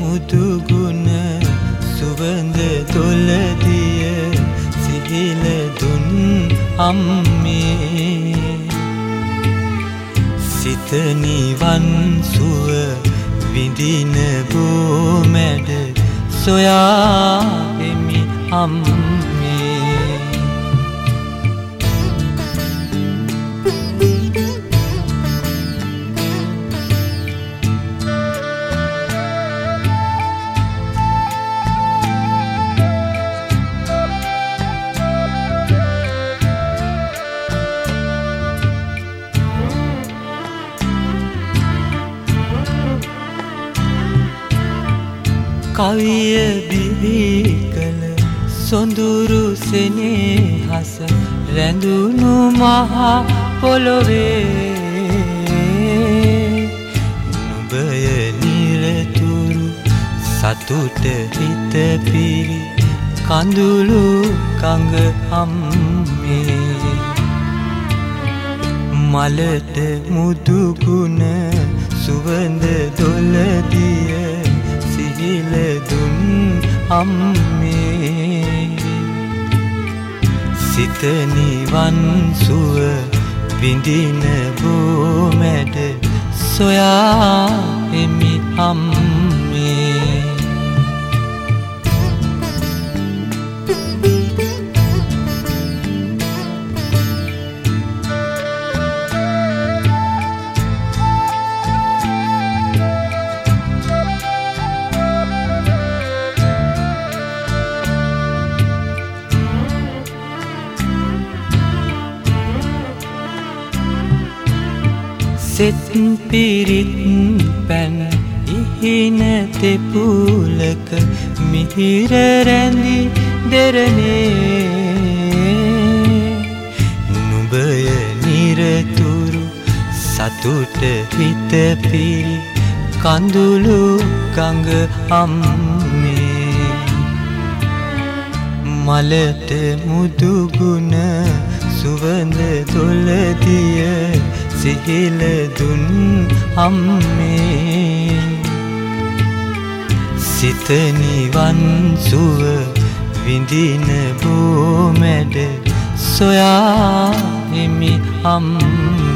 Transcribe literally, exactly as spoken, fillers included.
මුදුගුණ සුවඳ දොළදිය සිහිල දුන් අම්මේ සිත නිවන් සුව විඳින බෝමැඩ සොයා එමි අම්මේ කවිය බිහි කළ සොඳුරු සෙනෙහස රැඳුණු මහා පොළොවේ නුඹය නිරතුරු සතුට හිත පිරි කඳුළු කඟ අම්මේ මලට මුදුගුණ සුවඳ දොළදිය සිහිල දුන් අම්මේ සිත නිවන් සුව විඳින බෝමැඩ සොයා එමි අම්මේ සෙත් පිරිත් පැන් ඉහින තෙපුලක මිහිර රැඳි දෙරනේ නුඹය නිරතුරු සතුට හිත පිරි කඳුළු ගඟ අම්මේ මලට මුදුගුණ සුවඳ දොළදිය සිහිල දුන් අම්මේ සිත නිවන් සුව විඳින බෝමැඩ සොයා එමි අම්මේ